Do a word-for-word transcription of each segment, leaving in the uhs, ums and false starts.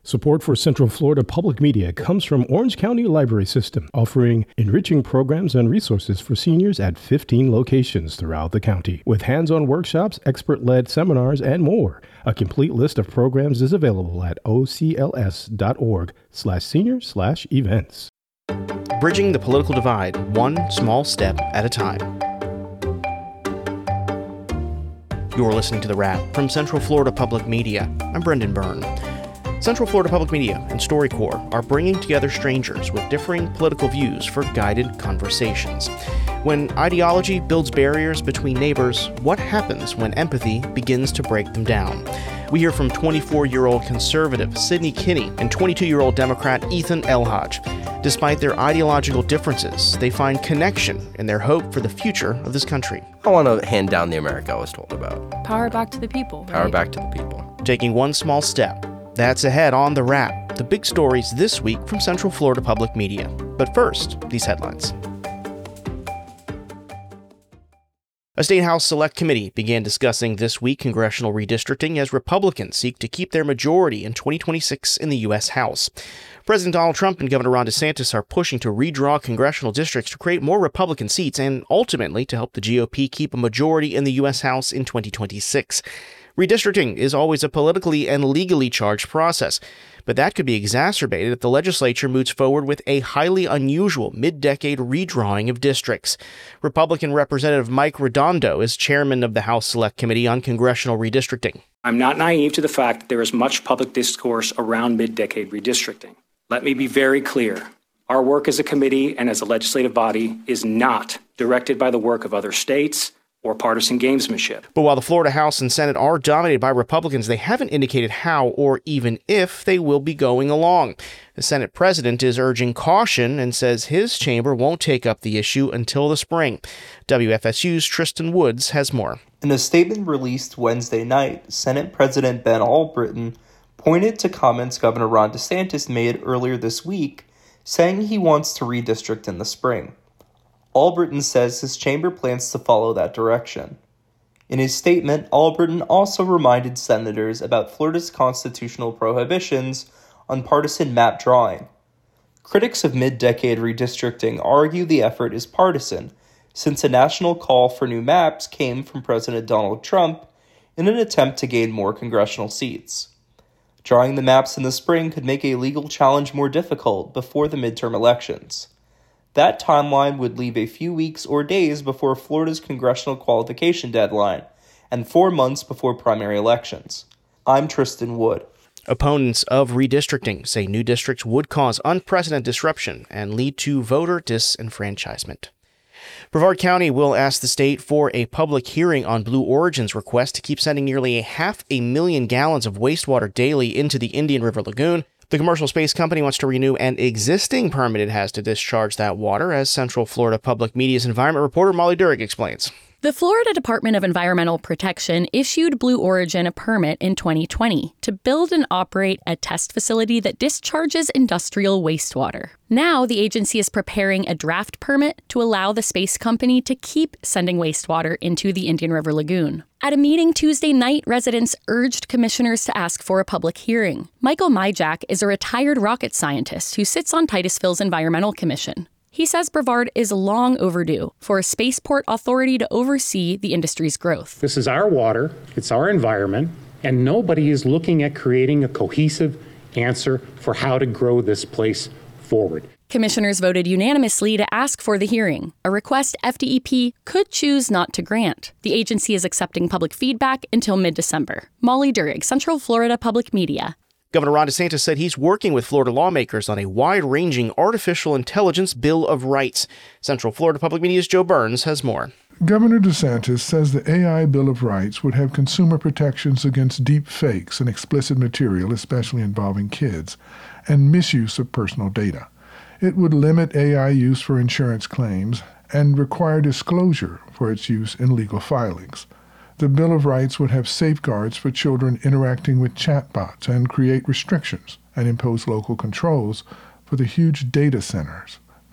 Support for Central Florida Public Media comes from Orange County Library System, offering enriching programs and resources for seniors at fifteen locations throughout the county, with hands-on workshops, expert-led seminars, and more. A complete list of programs is available at ocls.org slash senior slash events. Bridging the political divide, one small step at a time. You're listening to The Wrap from Central Florida Public Media. I'm Brendan Byrne. Central Florida Public Media and StoryCorps are bringing together strangers with differing political views for guided conversations. When ideology builds barriers between neighbors, what happens when empathy begins to break them down? We hear from twenty-four-year-old conservative Sydney Kinney and twenty-two-year-old Democrat Ethan Elhodge. Despite their ideological differences, they find connection in their hope for the future of this country. I want to hand down the America I was told about. Power back to the people. Right? Power back to the people. Taking one small step. That's ahead on The Wrap, the big stories this week from Central Florida Public Media. But first, these headlines. A State House Select Committee began discussing this week congressional redistricting as Republicans seek to keep their majority in twenty twenty-six in the U S House. President Donald Trump and Governor Ron DeSantis are pushing to redraw congressional districts to create more Republican seats and ultimately to help the G O P keep a majority in the U S House in twenty twenty-six. Redistricting is always a politically and legally charged process, but that could be exacerbated if the legislature moves forward with a highly unusual mid-decade redrawing of districts. Republican Representative Mike Redondo is chairman of the House Select Committee on Congressional Redistricting. I'm not naive to the fact that there is much public discourse around mid-decade redistricting. Let me be very clear. Our work as a committee and as a legislative body is not directed by the work of other states or partisan gamesmanship. But while the Florida House and Senate are dominated by Republicans, they haven't indicated how or even if they will be going along. The Senate president is urging caution and says his chamber won't take up the issue until the spring. W F S U's Tristan Woods has more. In a statement released Wednesday night, Senate President Ben Albritton pointed to comments Governor Ron DeSantis made earlier this week, saying he wants to redistrict in the spring. Albritton says his chamber plans to follow that direction. In his statement, Albritton also reminded senators about Florida's constitutional prohibitions on partisan map drawing. Critics of mid-decade redistricting argue the effort is partisan, since a national call for new maps came from President Donald Trump in an attempt to gain more congressional seats. Drawing the maps in the spring could make a legal challenge more difficult before the midterm elections. That timeline would leave a few weeks or days before Florida's congressional qualification deadline and four months before primary elections. I'm Tristan Wood. Opponents of redistricting say new districts would cause unprecedented disruption and lead to voter disenfranchisement. Brevard County will ask the state for a public hearing on Blue Origin's request to keep sending nearly a half a million gallons of wastewater daily into the Indian River Lagoon. The commercial space company wants to renew an existing permit it has to discharge that water, as Central Florida Public Media's environment reporter Molly Durig explains. The Florida Department of Environmental Protection issued Blue Origin a permit in twenty twenty to build and operate a test facility that discharges industrial wastewater. Now, the agency is preparing a draft permit to allow the space company to keep sending wastewater into the Indian River Lagoon. At a meeting Tuesday night, residents urged commissioners to ask for a public hearing. Michael Myjack is a retired rocket scientist who sits on Titusville's Environmental Commission. He says Brevard is long overdue for a spaceport authority to oversee the industry's growth. This is our water, it's our environment, and nobody is looking at creating a cohesive answer for how to grow this place forward. Commissioners voted unanimously to ask for the hearing, a request F D E P could choose not to grant. The agency is accepting public feedback until mid-December. Molly Durig, Central Florida Public Media. Governor Ron DeSantis said he's working with Florida lawmakers on a wide-ranging artificial intelligence Bill of Rights. Central Florida Public Media's Joe Burns has more. Governor DeSantis says the A I Bill of Rights would have consumer protections against deep fakes and explicit material, especially involving kids, and misuse of personal data. It would limit A I use for insurance claims and require disclosure for its use in legal filings. The Bill of Rights would have safeguards for children interacting with chatbots and create restrictions and impose local controls for the huge data centers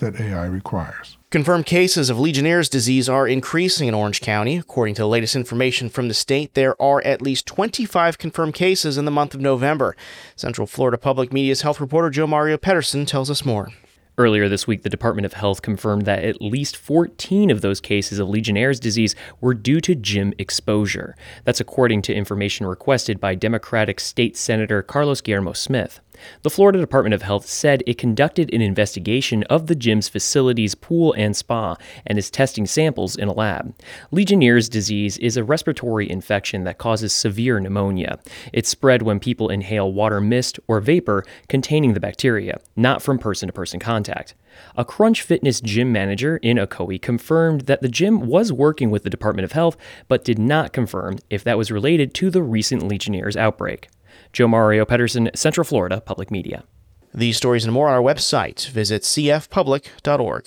that A I requires. Confirmed cases of Legionnaire's disease are increasing in Orange County. According to the latest information from the state, there are at least twenty-five confirmed cases in the month of November. Central Florida Public Media's health reporter Joe Mario Pedersen tells us more. Earlier this week, the Department of Health confirmed that at least fourteen of those cases of Legionnaire's disease were due to gym exposure. That's according to information requested by Democratic State Senator Carlos Guillermo Smith. The Florida Department of Health said it conducted an investigation of the gym's facilities, pool, and spa, and is testing samples in a lab. Legionnaire's disease is a respiratory infection that causes severe pneumonia. It's spread when people inhale water mist or vapor containing the bacteria, not from person-to-person contact. A Crunch Fitness gym manager in Ocoee confirmed that the gym was working with the Department of Health, but did not confirm if that was related to the recent Legionnaire's outbreak. Joe Mario Pedersen, Central Florida Public Media. These stories and more on our website. Visit c f public dot org.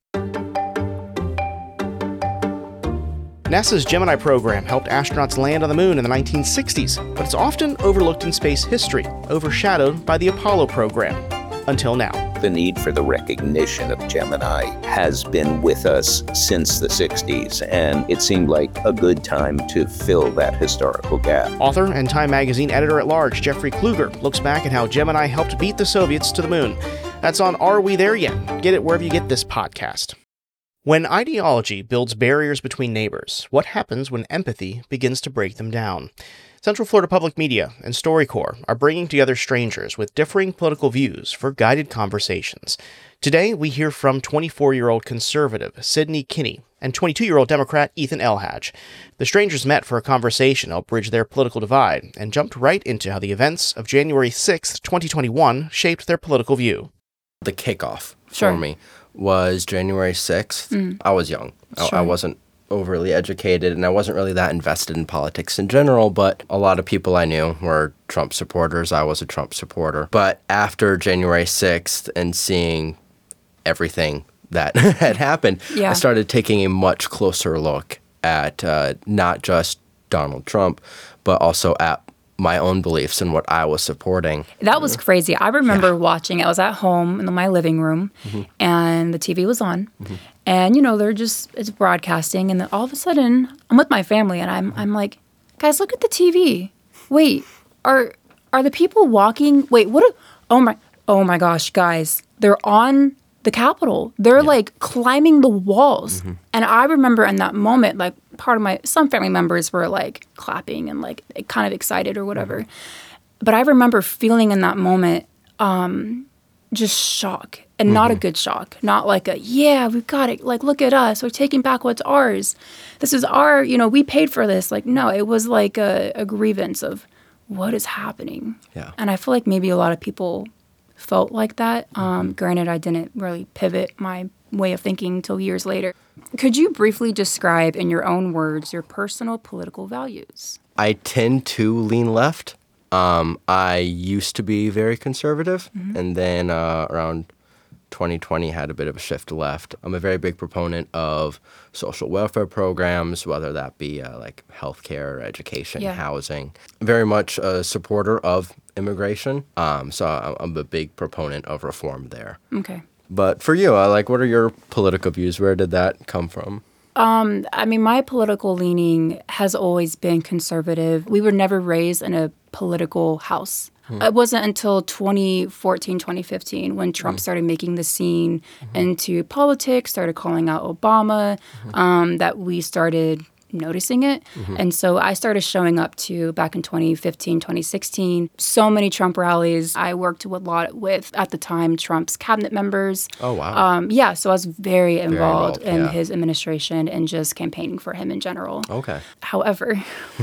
NASA's Gemini program helped astronauts land on the moon in the nineteen sixties, but it's often overlooked in space history, overshadowed by the Apollo program. Until now. The need for the recognition of Gemini has been with us since the sixties, and it seemed like a good time to fill that historical gap. Author and Time magazine editor-at-large Jeffrey Kluger looks back at how Gemini helped beat the Soviets to the moon. That's on Are We There Yet? Get it wherever you get this podcast. When ideology builds barriers between neighbors, what happens when empathy begins to break them down? Central Florida Public Media and StoryCorps are bringing together strangers with differing political views for guided conversations. Today, we hear from twenty-four-year-old conservative Sydney Kinney and twenty-two-year-old Democrat Ethan Elhadge. The strangers met for a conversation to help bridge their political divide and jumped right into how the events of January sixth, twenty twenty-one shaped their political view. The kickoff Sure. for me was January sixth. Mm. I was young. I, Sure. I wasn't overly educated, and I wasn't really that invested in politics in general, but a lot of people I knew were Trump supporters. I was a Trump supporter. But after January sixth and seeing everything that had happened, Yeah. I started taking a much closer look at uh, not just Donald Trump, but also at my own beliefs and what I was supporting. That was crazy. I remember yeah. watching. I was at home in my living room, mm-hmm. and the T V was on. Mm-hmm. And, you know, they're just, it's broadcasting. And then all of a sudden, I'm with my family, and I'm I'm like, guys, look at the T V. Wait, are are the people walking? Wait, what? Are, oh, my, oh my gosh, guys. They're on the Capitol. They're, yeah. like, climbing the walls. Mm-hmm. And I remember in that moment, like, part of my, some family members were, like, clapping and, like, kind of excited or whatever. Mm-hmm. But I remember feeling in that moment um, just shock. And mm-hmm. not a good shock. Not like a, yeah, we've got it. Like, look at us. We're taking back what's ours. This is our, you know, we paid for this. Like, no, it was like a, a grievance of what is happening. Yeah. And I feel like maybe a lot of people felt like that. Um, mm-hmm. Granted, I didn't really pivot my way of thinking until years later. Could you briefly describe in your own words your personal political values? I tend to lean left. Um, I used to be very conservative. Mm-hmm. And then uh, around twenty twenty had a bit of a shift left. I'm a very big proponent of social welfare programs, whether that be uh, like healthcare, education, yeah. housing. Very much a supporter of immigration. Um, so I'm a big proponent of reform there. Okay. But for you, uh, like, what are your political views? Where did that come from? Um, I mean, my political leaning has always been conservative. We were never raised in a political house. Hmm. It wasn't until twenty fourteen, twenty fifteen when Trump hmm. started making the scene mm-hmm. into politics, started calling out Obama, mm-hmm. um, that we started noticing it. Mm-hmm. And so I started showing up to, back in twenty fifteen, twenty sixteen, so many Trump rallies. I worked a lot with, at the time, Trump's cabinet members. Oh, wow. Um, yeah, so I was very involved, very involved in yeah. his administration and just campaigning for him in general. Okay. However,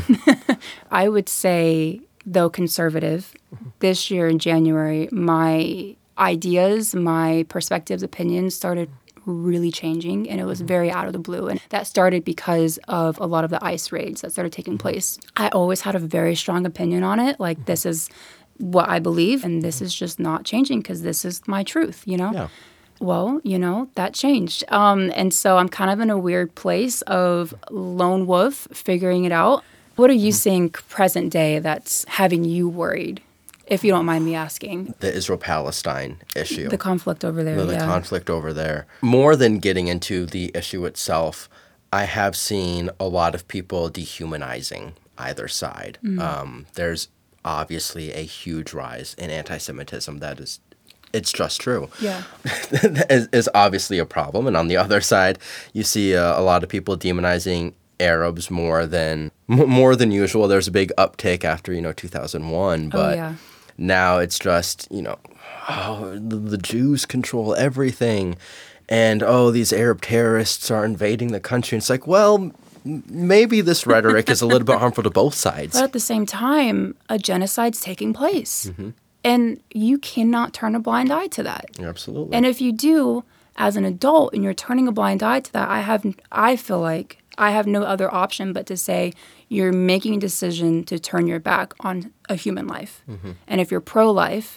I would say, though conservative, this year in January, my ideas, my perspectives, opinions started really changing, and it was very out of the blue. And that started because of a lot of the ICE raids that started taking place. I always had a very strong opinion on it. Like, this is what I believe, and this is just not changing because this is my truth, you know? Yeah. Well, you know, that changed. Um, and so I'm kind of in a weird place of lone wolf, figuring it out. What are you seeing present day that's having you worried? if you don't mind me asking? The Israel-Palestine issue. The conflict over there, The, the yeah. conflict over there. More than getting into the issue itself, I have seen a lot of people dehumanizing either side. Mm. Um, there's obviously a huge rise in anti-Semitism. That is, it's just true. Yeah. is, is obviously a problem. And on the other side, you see uh, a lot of people demonizing Arabs more than m- more than usual. There's a big uptick after, you know, two thousand one. But oh, yeah. now it's just, you know, oh, the, the Jews control everything. And, oh, these Arab terrorists are invading the country. And it's like, well, m- maybe this rhetoric is a little bit harmful to both sides. But at the same time, a genocide's taking place. Mm-hmm. And you cannot turn a blind eye to that. Absolutely. And if you do, as an adult, and you're turning a blind eye to that, I have, I feel like I have no other option but to say you're making a decision to turn your back on a human life. Mm-hmm. And if you're pro-life,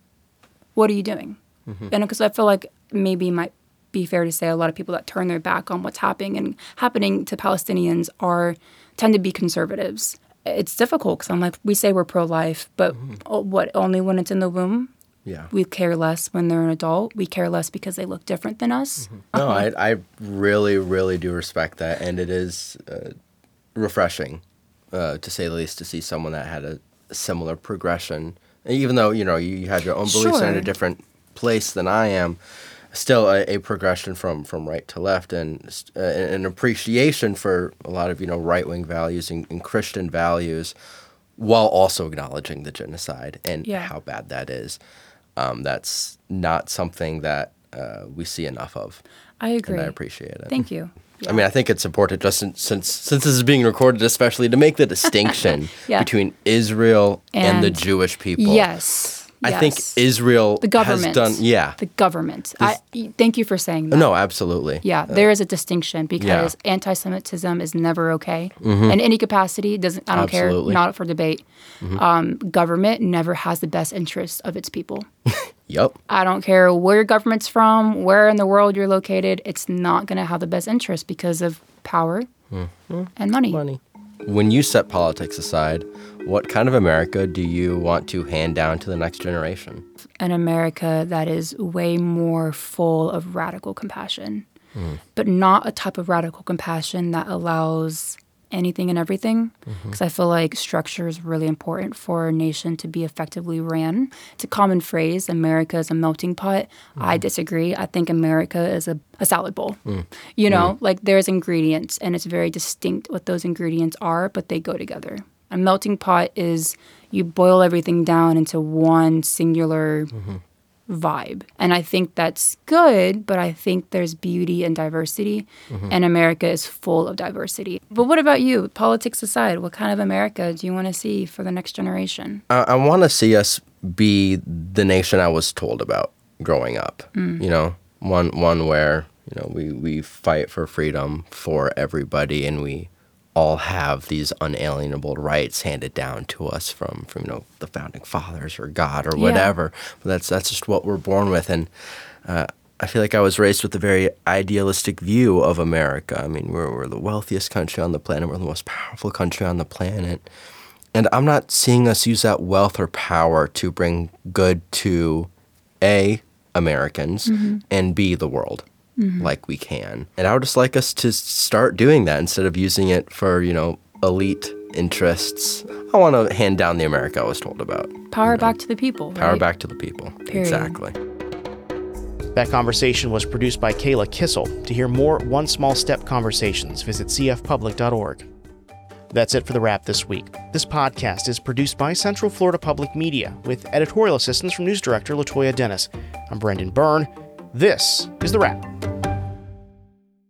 what are you doing? Mm-hmm. And because I feel like maybe it might be fair to say a lot of people that turn their back on what's happening and happening to Palestinians are tend to be conservatives. It's difficult because I'm like, we say we're pro-life, but mm-hmm. what, only when it's in the womb? Yeah. We care less when they're an adult. We care less because they look different than us. Mm-hmm. No, I, I really, really do respect that. And it is uh, refreshing, uh, to say the least, to see someone that had a similar progression. Even though, you know, you, you have your own beliefs Sure. in a different place than I am, still a, a progression from, from right to left and uh, an appreciation for a lot of, you know, right-wing values and, and Christian values while also acknowledging the genocide and Yeah. how bad that is. Um, that's not something that uh, we see enough of. I agree. And I appreciate it. Thank you. Yeah. I mean, I think it's important just since since, since this is being recorded, especially to make the distinction Yeah. between Israel and, And- the Jewish people. Yes. I yes. think Israel the government has done, yeah. The government. I, thank you for saying that. No, absolutely. Yeah, Uh, there is a distinction because yeah. anti-Semitism is never okay Mhm. in any capacity. Doesn't I don't Absolutely. care. Not up for debate. Mhm. Um, government never has the best interests of its people. Yep. I don't care where your government's from, where in the world you're located. It's not going to have the best interest because of power Mhm. and money. Money. When you set politics aside, what kind of America do you want to hand down to the next generation? An America that is way more full of radical compassion, Mm. but not a type of radical compassion that allows anything and everything. Because I feel like structure is really important for a nation to be effectively ran. It's a common phrase, America is a melting pot. I disagree. I think America is a, a salad bowl. Mm. You know, Mm. like there's ingredients and it's very distinct what those ingredients are, but they go together. A melting pot is you boil everything down into one singular Mhm. vibe. And I think that's good, but I think there's beauty in diversity, Mhm. and America is full of diversity. But what about you? Politics aside, what kind of America do you want to see for the next generation? I, I want to see us be the nation I was told about growing up. Mm. You know, one one where, you know, we, we fight for freedom for everybody and we all have these unalienable rights handed down to us from, from you know, the founding fathers or God or Yeah. whatever. But that's that's just what we're born with. And uh, I feel like I was raised with a very idealistic view of America. I mean, we're, we're the wealthiest country on the planet. We're the most powerful country on the planet. And I'm not seeing us use that wealth or power to bring good to, A, Americans, Mhm. and B, the world. Mhm. Like we can. And I would just like us to start doing that instead of using it for, you know, elite interests. I want to hand down the America I was told about. Power back to the people. Power right? back to the people. Period. Exactly. That conversation was produced by Kayla Kissel. To hear more One Small Step conversations, visit c f public dot org. That's it for The Wrap this week. This podcast is produced by Central Florida Public Media with editorial assistance from news director Latoya Dennis. I'm Brendan Byrne. This is The Wrap.